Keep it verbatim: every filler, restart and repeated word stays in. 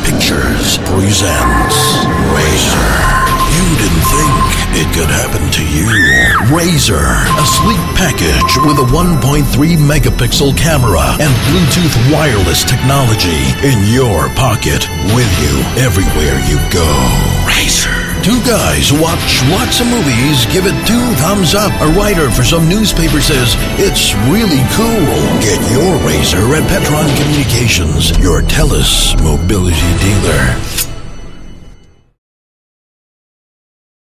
Pictures presents Razor. You didn't think it could happen to you. Razor, a sleek package with a one point three megapixel camera and Bluetooth wireless technology in your pocket, with you everywhere you go. Razor. Two guys watch lots of movies, give it two thumbs up. A writer for some newspaper says it's really cool. Get your Razor at Petron Communications, your Telus mobility dealer.